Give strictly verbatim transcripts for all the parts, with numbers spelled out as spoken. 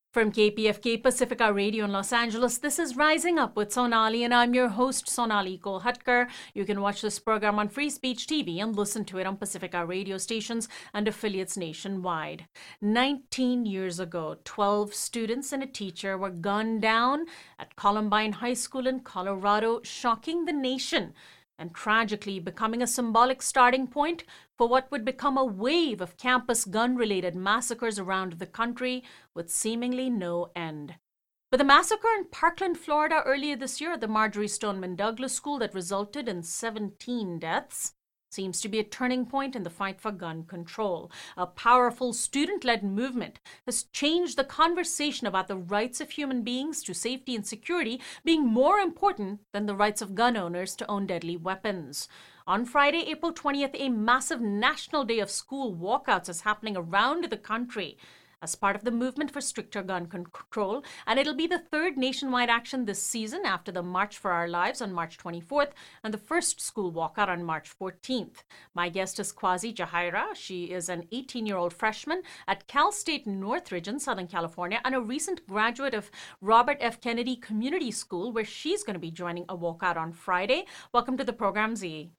From K P F K Pacifica Radio in Los Angeles, this is Rising Up with Sonali, and I'm your host, Sonali Kolhatkar. You can watch this program on Free Speech T V and listen to it on Pacifica radio stations and affiliates nationwide. nineteen years ago, twelve students and a teacher were gunned down at Columbine High School in Colorado, shocking the nation and tragically becoming a symbolic starting point for what would become a wave of campus gun-related massacres around the country with seemingly no end. But the massacre in Parkland, Florida earlier this year at the Marjory Stoneman Douglas School that resulted in seventeen deaths seems to be a turning point in the fight for gun control. A powerful student-led movement has changed the conversation about the rights of human beings to safety and security being more important than the rights of gun owners to own deadly weapons. On Friday, April twentieth, a massive National Day of School walkouts is happening around the country as part of the movement for stricter gun control, and it'll be the third nationwide action this season after the March for Our Lives on March twenty-fourth and the first school walkout on March fourteenth. My guest is Quasi Jahaira. She is an eighteen-year-old freshman at Cal State Northridge in Southern California and a recent graduate of Robert F. Kennedy Community School, where she's going to be joining a walkout on Friday. Welcome to the program, Z.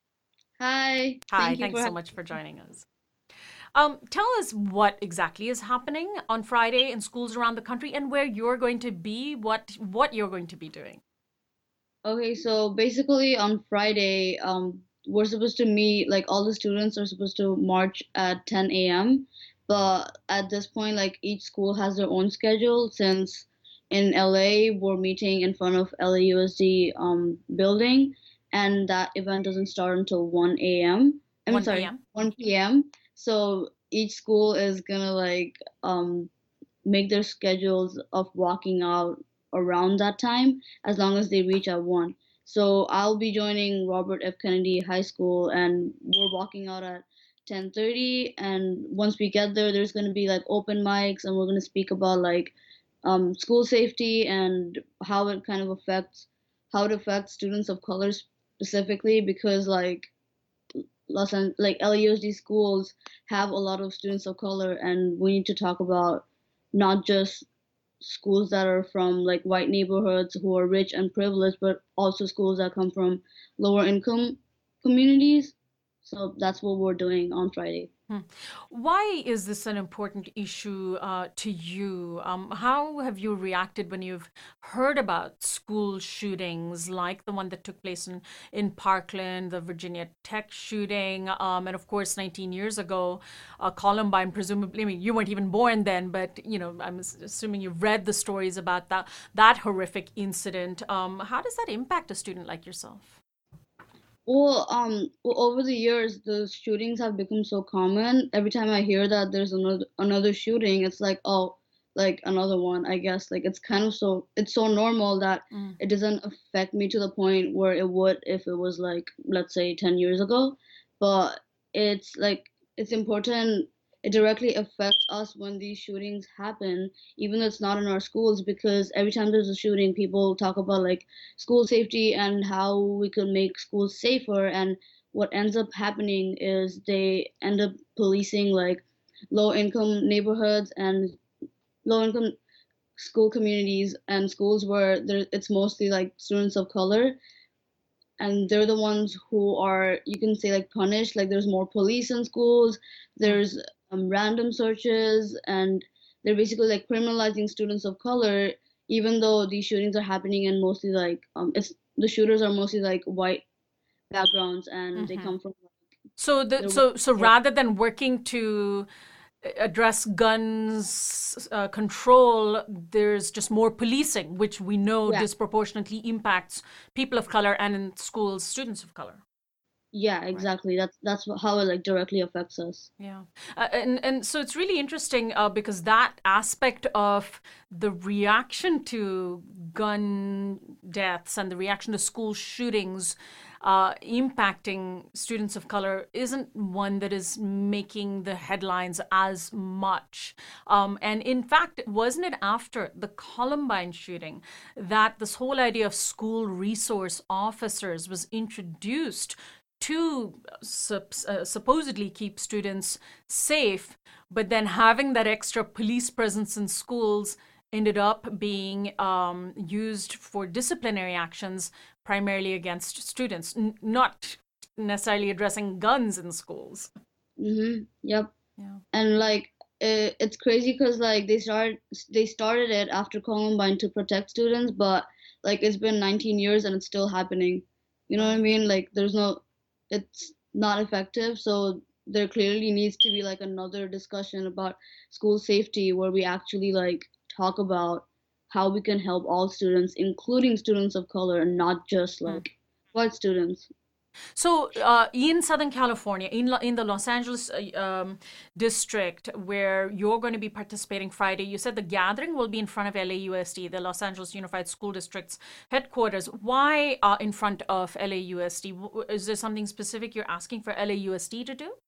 Hi, Hi, thank you thanks for so having much for me. joining us. Um, tell us what exactly is happening on Friday in schools around the country and where you're going to be, what what you're going to be doing. Okay, so basically on Friday, um, we're supposed to meet, like all the students are supposed to march at ten a m. But at this point, like each school has their own schedule since in L A we're meeting in front of L A U S D um building, and that event doesn't start until one a m. I mean, 1 sorry, p.m. one p m. So each school is gonna like um make their schedules of walking out around that time as long as they reach at one. So I'll be joining Robert F. Kennedy High School and we're walking out at ten thirty, and once we get there there's going to be like open mics and we're going to speak about like um, school safety and how it kind of affects how it affects students of color specifically because like Los An- like L A U S D schools have a lot of students of color, and we need to talk about not just schools that are from like white neighborhoods who are rich and privileged, but also schools that come from lower income communities. So that's what we're doing on Friday. Hmm. Why is this an important issue uh, to you? Um, how have you reacted when you've heard about school shootings like the one that took place in, in Parkland, the Virginia Tech shooting, um, and of course, nineteen years ago, uh, Columbine, presumably, I mean, you weren't even born then, but, you know, I'm s- assuming you've read the stories about that, that horrific incident. Um, how does that impact a student like yourself? Well, um, well, over the years, the shootings have become so common. Every time I hear that there's another another shooting, it's like, oh, like another one, I guess. Like it's kind of so it's so normal that Mm. it doesn't affect me to the point where it would if it was like, let's say, ten years ago. But it's like it's important. It directly affects us when these shootings happen, even though it's not in our schools, because every time there's a shooting, people talk about like school safety and how we could make schools safer. And what ends up happening is they end up policing like low income neighborhoods and low income school communities and schools where there, it's mostly like students of color, and they're the ones who are, you can say, like punished. Like there's more police in schools, Mm. there's um, random searches, and they're basically like criminalizing students of color, even though these shootings are happening in mostly like um it's the shooters are mostly like white backgrounds and they Hmm. come from So the they're so so white. rather than working to address guns uh, control, there's just more policing, which we know Yeah, disproportionately impacts people of color and in schools, students of color. yeah, Right. exactly. That's that's wh- how it like directly affects us. Yeah. Uh, and and so it's really interesting uh, because that aspect of the reaction to gun deaths and the reaction to school shootings uh, impacting students of color isn't one that is making the headlines as much. Um, and in fact, wasn't it after the Columbine shooting that this whole idea of school resource officers was introduced to sup- uh, supposedly keep students safe, but then having that extra police presence in schools ended up being um, used for disciplinary actions, primarily against students, n- not necessarily addressing guns in schools. Mm-hmm. Yep. Yeah. And like it, it's crazy because like they started they started it after Columbine to protect students, but like it's been nineteen years and it's still happening. You know what I Right. mean? Like there's no, it's not effective. So there clearly needs to be like another discussion about school safety where we actually like talk about how we can help all students, including students of color, and not just Hmm. like white students. So, uh, in Southern California, in Lo- in the Los Angeles uh, um, district, where you're going to be participating Friday, you said the gathering will be in front of L A U S D, the Los Angeles Unified School District's headquarters. Why uh, in front of L A U S D? W- Is there something specific you're asking for L A U S D to do?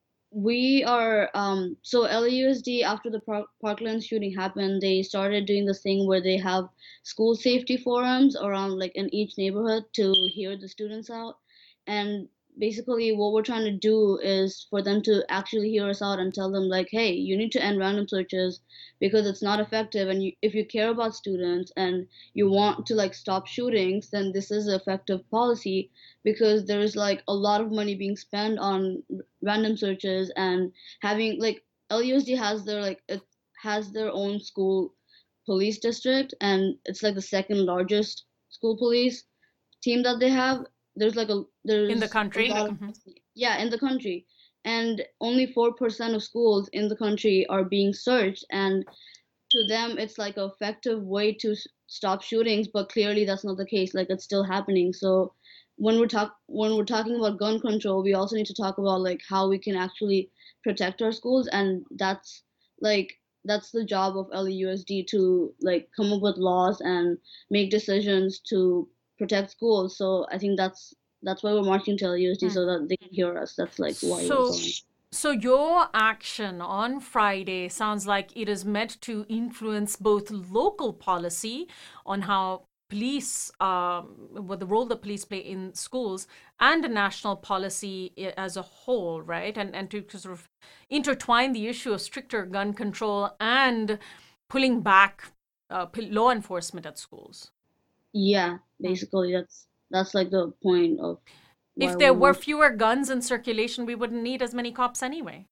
We are um so L A U S D, after the Park- Parkland shooting happened, they started doing this thing where they have school safety forums around like in each neighborhood to hear the students out. And basically what we're trying to do is for them to actually hear us out and tell them like, hey, you need to end random searches because it's not effective, and you, if you care about students and you want to like stop shootings, then this is an effective policy, because there's like a lot of money being spent on random searches and having like L U S D has their like it has their own school police district, and it's like the second largest school police team that they have. There's like a In the there's a country? lot of, Hmm. yeah, in the country, and only four percent of schools in the country are being searched, and to them it's like an effective way to s- stop shootings, but clearly that's not the case. Like it's still happening. So when we're talk when we're talking about gun control, we also need to talk about like how we can actually protect our schools, and that's like that's the job of L A U S D to like come up with laws and make decisions to protect schools. So I think that's that's why we're marching to L A U S D, so that they can hear us. That's like why we're So, going. so your action on Friday sounds like it is meant to influence both local policy on how police, um, what the role the police play in schools, and national policy i- as a whole, right? And and to sort of intertwine the issue of stricter gun control and pulling back uh, p- law enforcement at schools. Yeah, Hmm. basically that's that's like the point of why If there we're were marching. fewer guns in circulation, we wouldn't need as many cops anyway.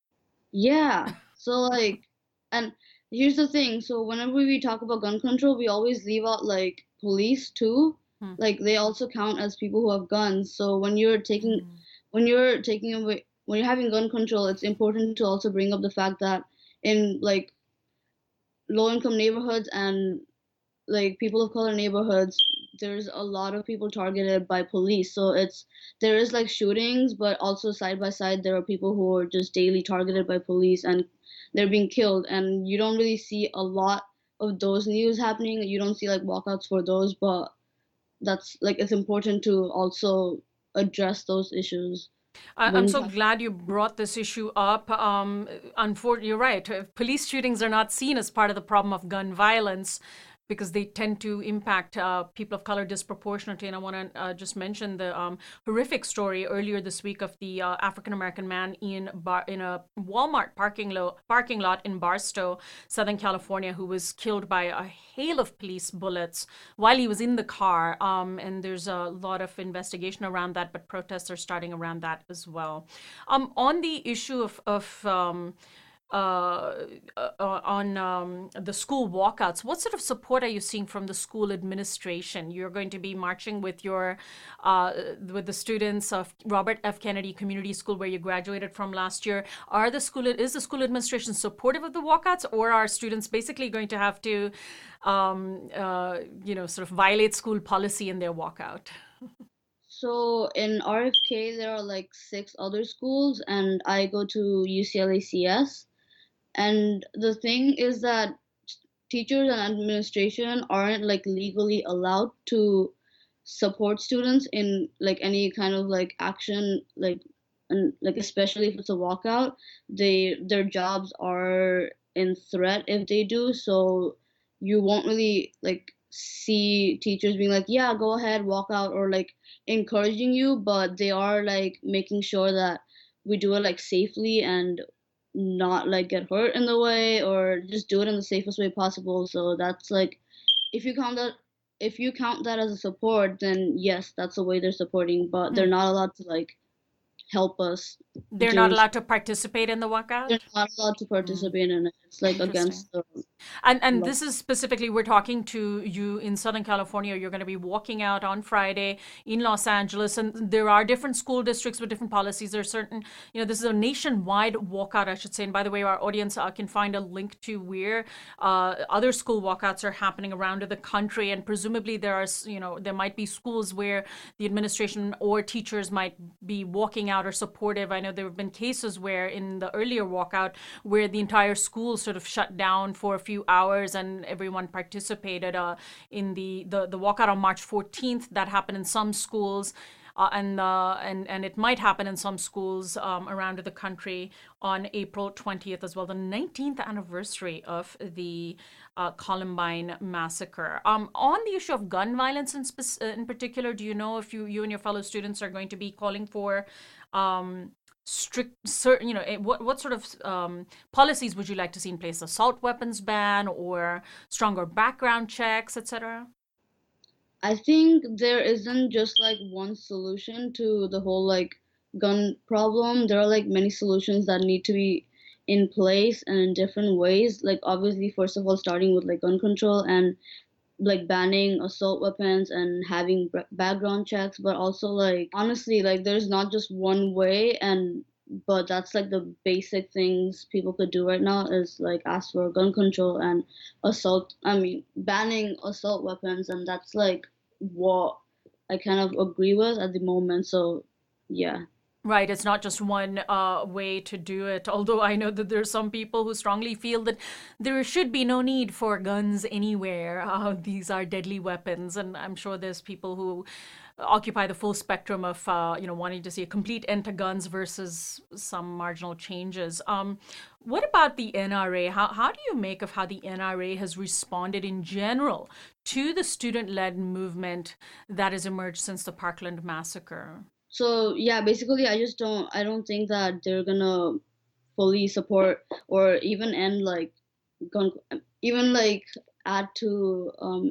Yeah. So like, and here's the thing. So whenever we talk about gun control, we always leave out like police too. Hmm. Like they also count as people who have guns. So when you're taking Hmm. when you're taking away when you're having gun control, it's important to also bring up the fact that in like low income neighborhoods and like people of color neighborhoods, there's a lot of people targeted by police. So it's there is like shootings, but also side by side there are people who are just daily targeted by police and they're being killed, and you don't really see a lot of those news happening. You don't see like walkouts for those, but that's like it's important to also address those issues I- I'm when so talking. glad you brought this issue up. Um, unfor- you're right. Uh, Police shootings are not seen as part of the problem of gun violence because they tend to impact uh, people of color disproportionately. And I want to uh, just mention the um, horrific story earlier this week of the uh, African American man in bar- in a Walmart parking lot parking lot in Barstow, Southern California, who was killed by a hail of police bullets while he was in the car. Um, and there's a lot of investigation around that, but protests are starting around that as well. Um, on the issue of, of um, uh, uh, on um, the school walkouts, what sort of support are you seeing from the school administration? You're going to be marching with your uh, with the students of Robert F. Kennedy Community School, where you graduated from last year. Are the school is the school administration supportive of the walkouts, or are students basically going to have to, um, uh, you know, sort of violate school policy in their walkout? So in R F K there are like six other schools, and I go to U C L A C S. And the thing is that teachers and administration aren't like legally allowed to support students in like any kind of like action, like and like especially if it's a walkout, they their jobs are in threat if they do. So you won't really like see teachers being like, yeah, go ahead, walk out, or like encouraging you, but they are like making sure that we do it like safely and not like get hurt in the way, or just do it in the safest way possible. So that's like, if you count that if you count that as a support, then yes, that's the way they're supporting, but they're Hmm. not allowed to like help us They're not doing. allowed to participate in the They're walkout? not allowed to Hmm. participate in it. It's like Interesting. against the And and law. this is specifically, we're talking to you in Southern California. You're going to be walking out on Friday in Los Angeles, and there are different school districts with different policies. There are certain, you know, this is a nationwide walkout, I should say. And by the way, our audience uh, can find a link to where uh, other school walkouts are happening around the country, and presumably there are, you know, there might be schools where the administration or teachers might be walking out or supportive. I know there have been cases where in the earlier walkout where the entire school sort of shut down for a few hours and everyone participated uh, in the, the, the walkout on March fourteenth. That happened in some schools. Uh, and, uh, and and it might happen in some schools um, around the country on April twentieth as well, the nineteenth anniversary of the uh, Columbine massacre. Um, on the issue of gun violence in, spec- in particular, do you know if you you and your fellow students are going to be calling for um, strict, certain, you know, eh, what what sort of um, policies would you like to see in place? Assault weapons ban or stronger background checks, et cetera? I think there isn't just like one solution to the whole like gun problem. There are like many solutions that need to be in place and in different ways. Like obviously, first of all, starting with like gun control and like banning assault weapons and having b- background checks, but also like honestly, like there's not just one way, and but that's like the basic things people could do right now is like ask for gun control and assault. I mean, banning assault weapons, and that's like what I kind of agree with at the moment. So yeah. Right, it's not just one uh, way to do it. Although I know that there's some people who strongly feel that there should be no need for guns anywhere. Uh, these are deadly weapons, and I'm sure there's people who occupy the full spectrum of, uh, you know, wanting to see a complete end to guns versus some marginal changes. Um, what about the N R A? How how do you make of how the N R A has responded in general to the student-led movement that has emerged since the Parkland massacre? So yeah, basically, I just don't. I don't think that they're gonna fully support or even end like gun, even like add to um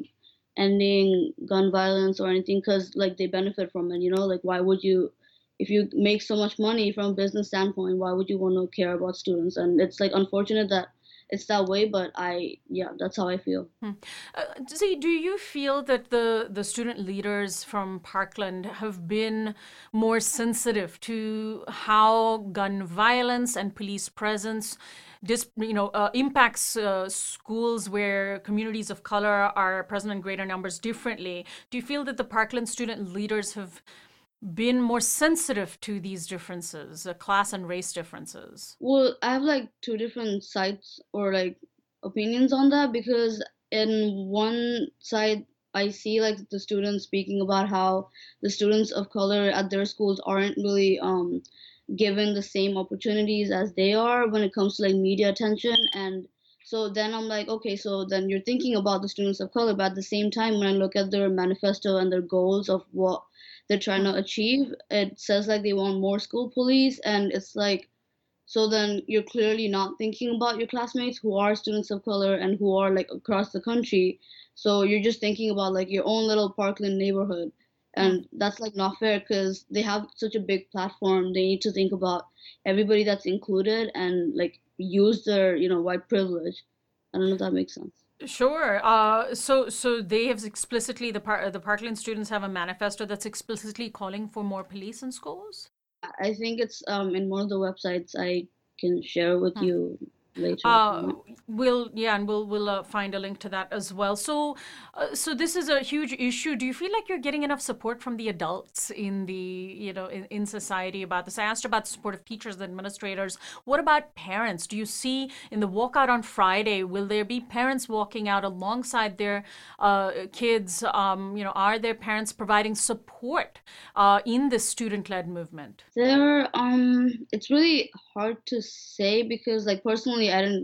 ending gun violence or anything, because like they benefit from it. You know, like why would you, if you make so much money from a business standpoint, why would you want to care about students? And it's like unfortunate that it's that way, but I yeah, that's how I feel. Hmm. Uh, see, do you feel that the the student leaders from Parkland have been more sensitive to how gun violence and police presence, dis, you know, uh, impacts uh, schools where communities of color are present in greater numbers differently? Do you feel that the Parkland student leaders have been more sensitive to these differences, uh, class and race differences? Well, I have like two different sides or like opinions on that, because in one side I see like the students speaking about how the students of color at their schools aren't really um given the same opportunities as they are when it comes to like media attention. And so then I'm like, okay, so then you're thinking about the students of color, but at the same time when I look at their manifesto and their goals of what they're trying to achieve, it says like they want more school police, and it's like, so then you're clearly not thinking about your classmates who are students of color and who are like across the country. So you're just thinking about like your own little Parkland neighborhood. Hmm. And that's like not fair because they have such a big platform. They need to think about everybody that's included and like use their, you know, white privilege. I don't know if that makes sense. Sure. Uh, so, so they have explicitly, the par the Parkland students have a manifesto that's explicitly calling for more police in schools? I think it's um in one of the websites I can share with Hmm. you later if you Uh, want. we'll yeah, and we'll we'll uh, find a link to that as well. So, uh, so this is a huge issue. Do you feel like you're getting enough support from the adults in the you know in, in society about this? I asked about the support of teachers and administrators. What about parents? Do you see in the walkout on Friday, will there be parents walking out alongside their uh, kids? Um, you know, are their parents providing support uh, in this student-led movement? There, um, it's really hard to say because, like, personally, I didn't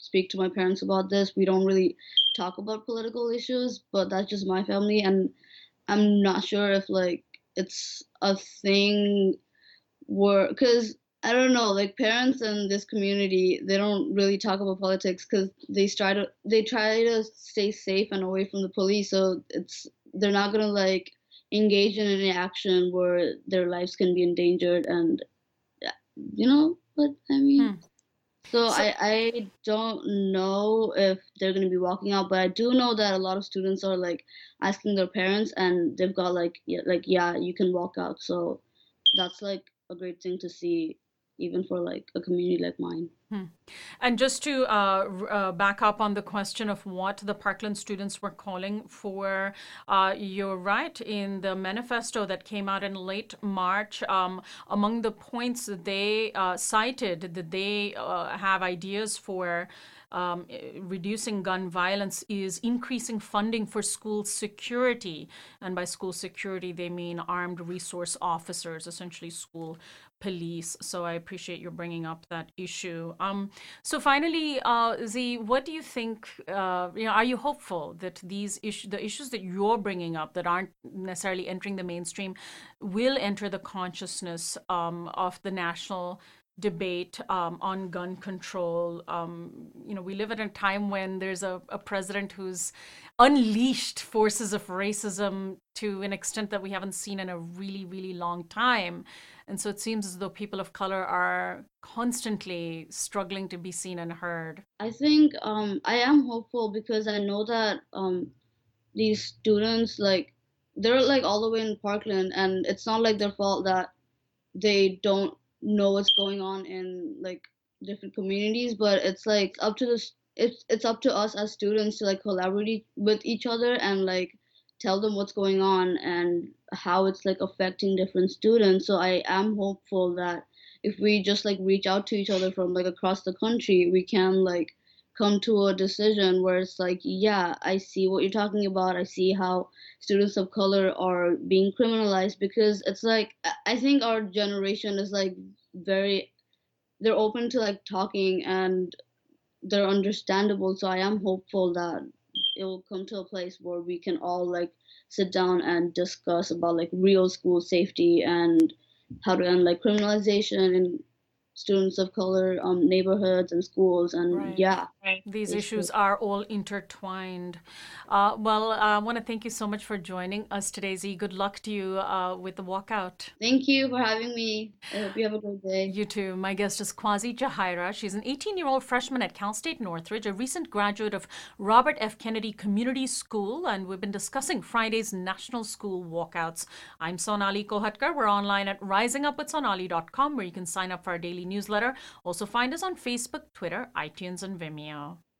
speak to my parents about this. We don't really talk about political issues, but that's just my family, and I'm not sure if like it's a thing where, because I don't know, like parents in this community, they don't really talk about politics because they try to they try to stay safe and away from the police. So it's they're not gonna like engage in any action where their lives can be endangered, and yeah, you know what I mean. Hmm. So So, I I don't know if they're gonna be walking out, but I do know that a lot of students are like asking their parents, and they've got like yeah, like yeah, you can walk out. So that's like a great thing to see, even for like a community like mine. hmm. And just to uh, r- uh, back up on the question of what the Parkland students were calling for, uh, you're right. In the manifesto that came out in late March, um, among the points that they uh, cited, that they uh, have ideas for um, eh, reducing gun violence is increasing funding for school security. And by school security, they mean armed resource officers, essentially school police. So I appreciate you bringing up that issue. Um, so finally, uh, Z, what do you think? Uh, you know, are you hopeful that these issues, the issues that you're bringing up that aren't necessarily entering the mainstream, will enter the consciousness um, of the national debate um, on gun control? Um, you know, we live at a time when there's a, a president who's unleashed forces of racism to an extent that we haven't seen in a really, really long time. And so it seems as though people of color are constantly struggling to be seen and heard. I think um, I am hopeful because I know that um, these students like they're like all the way in Parkland, and it's not like their fault that they don't know what's going on in like different communities, but it's like up to this it's it's up to us as students to like collaborate with each other and like tell them what's going on and how it's like affecting different students. So I am hopeful that if we just like reach out to each other from like across the country, we can like come to a decision where it's like, yeah, I see what you're talking about. I see how students of color are being criminalized, because it's like I I think our generation is like very they're open to like talking, and they're understandable. So I am hopeful that it will come to a place where we can all like sit down and discuss about like real school safety and how to end like criminalization in students of color um neighborhoods and schools, and Right. yeah, These basically. issues are all intertwined. Uh, well, I want to thank you so much for joining us today, Z. Good luck to you uh, with the walkout. Thank you for having me. I hope you have a great day. You too. My guest is Kwazi Jahira. She's an eighteen year old freshman at Cal State Northridge, a recent graduate of Robert F. Kennedy Community School, and we've been discussing Friday's National School Walkouts. I'm Sonali Kohatkar. We're online at rising up with sonali dot com, where you can sign up for our daily newsletter. Also, find us on Facebook, Twitter, iTunes, and Vimeo.